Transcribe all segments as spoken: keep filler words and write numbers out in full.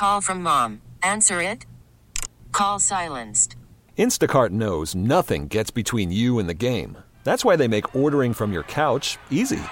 call from mom. Answer it. Call silenced. Instacart knows nothing gets between you and the game. That's why they make ordering from your couch easy.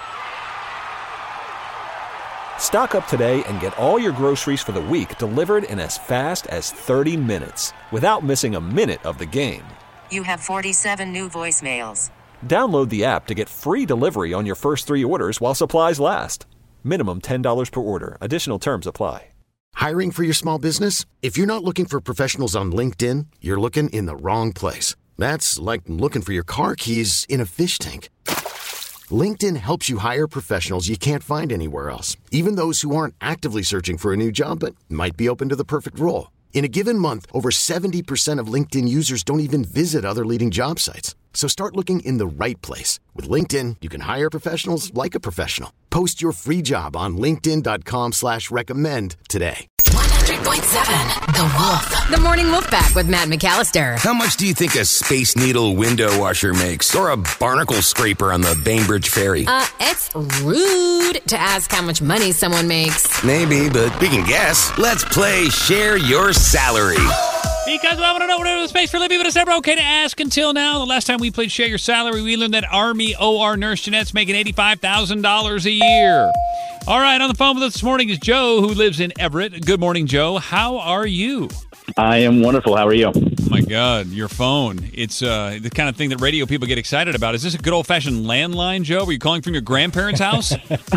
Stock up today and get all your groceries for the week delivered in as fast as thirty minutes without missing a minute of the game. You have forty-seven new voicemails. Download the app to get free delivery on your first three orders while supplies last. Minimum ten dollars per order. Additional terms apply. Hiring for your small business? If you're not looking for professionals on LinkedIn, you're looking in the wrong place. That's like looking for your car keys in a fish tank. LinkedIn helps you hire professionals you can't find anywhere else, even those who aren't actively searching for a new job but might be open to the perfect role. In a given month, over seventy percent of LinkedIn users don't even visit other leading job sites. So start looking in the right place. With LinkedIn, you can hire professionals like a professional. Post your free job on linkedin.com slash recommend today. one hundred point seven The Wolf. The Morning Wolf Pack with Matt McAllister. How much do you think a Space Needle window washer makes? Or a barnacle scraper on the Bainbridge Ferry? Uh, it's rude to ask how much money someone makes. Maybe, but we can guess. Let's play Share Your Salary. Because we want to know what the space for living, but it's never okay to ask until now. The last time we played Share Your Salary, we learned that Army O R nurse Jeanette's making eighty-five thousand dollars a year. All right, on the phone with us this morning is Joe, who lives in Everett. Good morning, Joe. How are you? I am wonderful. How are you? Oh, my God, your phone. It's uh, the kind of thing that radio people get excited about. Is this a good old-fashioned landline, Joe? Were you calling from your grandparents' house?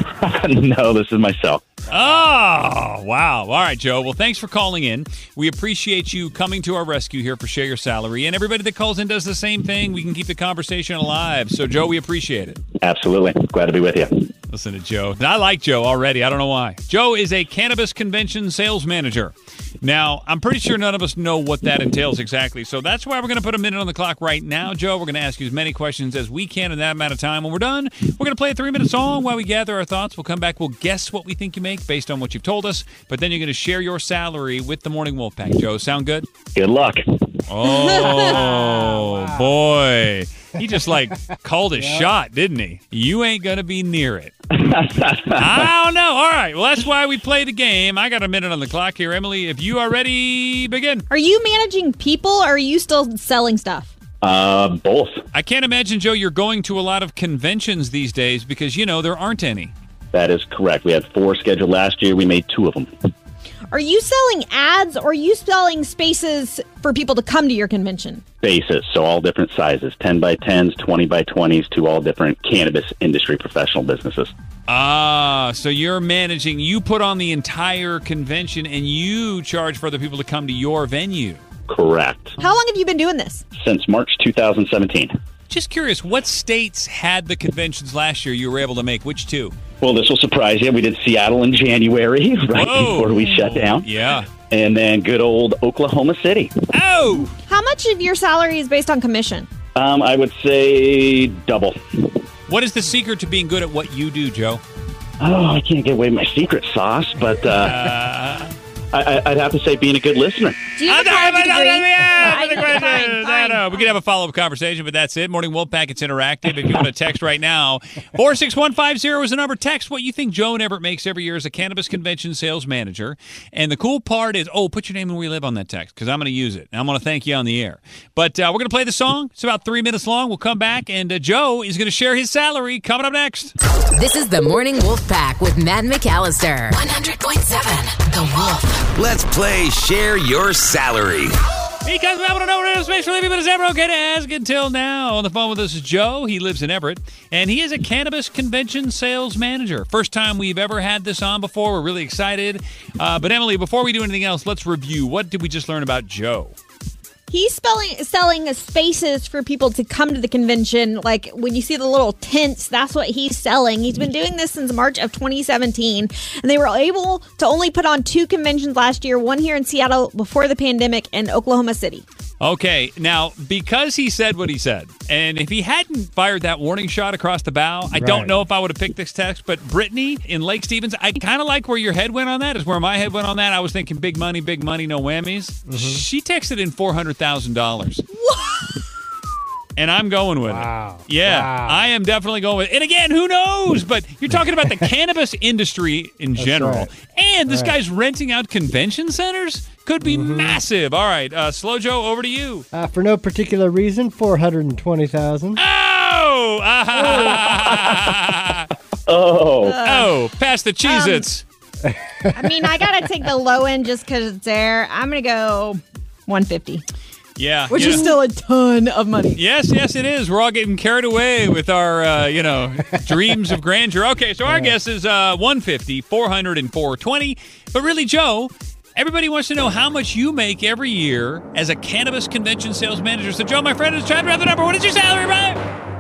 No, this is my cell. Oh, wow. All right, Joe. Well, thanks for calling in. We appreciate you coming to our rescue here for Share Your Salary. And everybody that calls in does the same thing. We can keep the conversation alive. So, Joe, we appreciate it. Absolutely. Glad to be with you. Listen to Joe. I like Joe already. I don't know why. Joe is a cannabis convention sales manager. Now, I'm pretty sure none of us know what that entails exactly. So that's why we're going to put a minute on the clock right now, Joe. We're going to ask you as many questions as we can in that amount of time. When we're done, we're going to play a three-minute song while we gather our thoughts. We'll come back. We'll guess what we think you make based on what you've told us. But then you're going to share your salary with the Morning Wolf Pack. Joe, sound good? Good luck. Oh, wow. Boy. He just, like, called his yep. shot, didn't he? You ain't going to be near it. I don't know. All right. Well, that's why we play the game. I got a minute on the clock here. Emily, if you are ready, begin. Are you managing people, or are you still selling stuff? Uh, both. I can't imagine, Joe, you're going to a lot of conventions these days because, you know, there aren't any. That is correct. We had four scheduled last year. We made two of them. Are you selling ads, or are you selling spaces for people to come to your convention? Spaces, so all different sizes, ten by tens, twenty by twenties, to all different cannabis industry professional businesses. Ah, so you're managing, you put on the entire convention and you charge for other people to come to your venue. Correct. How long have you been doing this? Since March two thousand seventeen. Just curious, what states had the conventions last year you were able to make? Which two? Well, this will surprise you. We did Seattle in January, right Whoa. before we shut down. Yeah. And then good old Oklahoma City. Oh! How much of your salary is based on commission? Um, I would say double. What is the secret to being good at what you do, Joe? Oh, I can't give away my secret sauce, but uh, uh, I, I'd have to say being a good listener. Do you have a college degree? I know. We could have a follow-up conversation, but that's it. Morning Wolf Pack, it's interactive. If you want to text right now, four six one five zero is the number. Text what you think Joe and Everett makes every year as a cannabis convention sales manager. And the cool part is, oh, put your name and where you live on that text, because I'm going to use it. And I'm going to thank you on the air. But uh, we're going to play the song. It's about three minutes long. We'll come back, and uh, Joe is going to share his salary coming up next. This is the Morning Wolf Pack with Matt McAllister. one hundred point seven The Wolf. Let's play Share Your Salary. Because we want to know what the space for living, but it's never okay to ask until now. On the phone with us is Joe. He lives in Everett, and he is a cannabis convention sales manager. First time we've ever had this on before. We're really excited. Uh, but Emily, before we do anything else, let's review. What did we just learn about Joe? He's spelling, selling spaces for people to come to the convention. Like when you see the little tents, that's what he's selling. He's been doing this since March of twenty seventeen. And they were able to only put on two conventions last year, one here in Seattle before the pandemic and Oklahoma City. Okay, now, because he said what he said, and if he hadn't fired that warning shot across the bow, I right. don't know if I would have picked this text, but Brittany in Lake Stevens, I kind of like where your head went on that, is where my head went on that. I was thinking big money, big money, no whammies. Mm-hmm. She texted in four hundred thousand dollars. And I'm going with wow. it. Yeah, wow. I am definitely going with it. And again, who knows? But you're talking about the cannabis industry in That's general. Right. And this right. guy's renting out convention centers? Could be mm-hmm. massive. All right, uh, Slow Joe, over to you. Uh, for no particular reason, four hundred twenty thousand dollars. Oh! Ah, oh. Oh, pass the Cheez-Its. Um, I mean, I got to take the low end just because it's there. I'm going to go one hundred fifty. Yeah. Which yeah. is still a ton of money. Yes, yes, it is. We're all getting carried away with our, uh, you know, dreams of grandeur. Okay, so our yeah. guess is uh, one hundred fifty, four hundred, and four hundred twenty. But really, Joe, everybody wants to know how much you make every year as a cannabis convention sales manager. So, Joe, my friend, is trying to grab the number. What is your salary, Brian?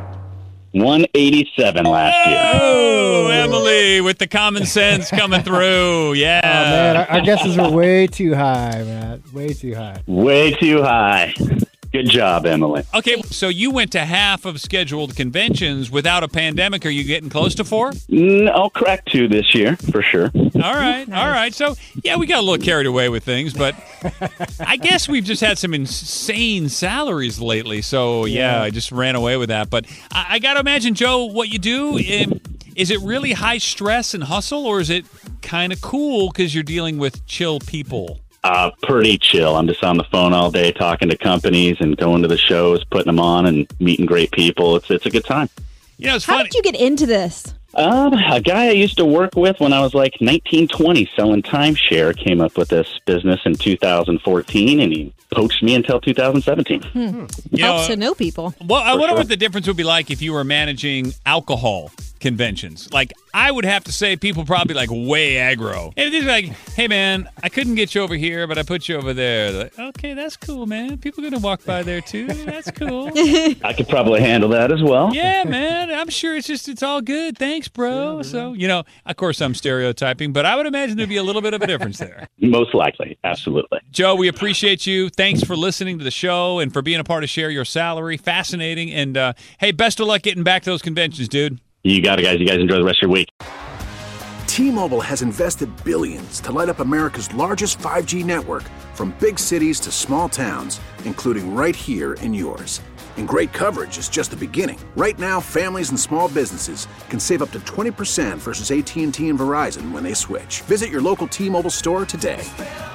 one eighty-seven last year. Oh, Emily, with the common sense coming through. Yeah. Oh, man, our, our guesses are way too high, Matt. Way too high. Way too high. Good job, Emily. Okay, so you went to half of scheduled conventions without a pandemic. Are you getting close to four? Mm, I'll crack two this year, for sure. All right, all right. So, yeah, we got a little carried away with things, but I guess we've just had some insane salaries lately. So, yeah, yeah I just ran away with that. But I, I got to imagine, Joe, what you do, um, is it really high stress and hustle, or is it kind of cool because you're dealing with chill people? Uh, pretty chill. I'm just on the phone all day talking to companies and going to the shows, putting them on and meeting great people. It's it's a good time. You know, it's How funny. did you get into this? Um, a guy I used to work with when I was like nineteen, twenty selling timeshare came up with this business in two thousand fourteen, and he poached me until two thousand seventeen. Hmm. You Helps know, to know people. Well, I For wonder sure. what the difference would be like if you were managing alcohol conventions. Like, I would have to say people probably like way aggro. And it's like, hey, man, I couldn't get you over here, but I put you over there. They're like, okay, that's cool, man. People are going to walk by there, too. That's cool. I could probably handle that as well. Yeah, man. I'm sure it's just, it's all good. Thanks, bro. So, you know, of course I'm stereotyping, but I would imagine there'd be a little bit of a difference there. Most likely. Absolutely. Joe, we appreciate you. Thanks for listening to the show and for being a part of Share Your Salary. Fascinating. And, uh, hey, best of luck getting back to those conventions, dude. You got it, guys. You guys enjoy the rest of your week. T-Mobile has invested billions to light up America's largest five G network, from big cities to small towns, including right here in yours. And great coverage is just the beginning. Right now, families and small businesses can save up to twenty percent versus A T and T and Verizon when they switch. Visit your local T-Mobile store today.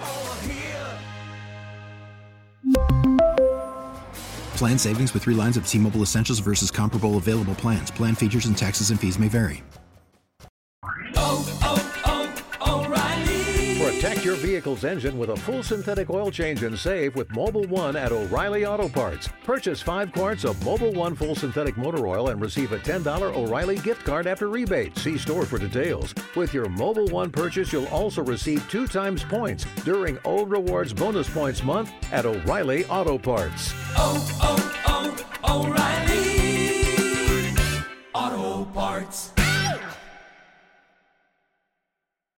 Plan savings with three lines of T-Mobile Essentials versus comparable available plans. Plan features and taxes and fees may vary. Oh, oh, oh, O'Reilly. Protect your vehicle's engine with a full synthetic oil change and save with Mobil one at O'Reilly Auto Parts. Purchase five quarts of Mobil one full synthetic motor oil and receive a ten dollars O'Reilly gift card after rebate. See store for details. With your Mobil one purchase, you'll also receive two times points during O Rewards Bonus Points Month at O'Reilly Auto Parts. Oh, oh, oh, O'Reilly Auto Parts.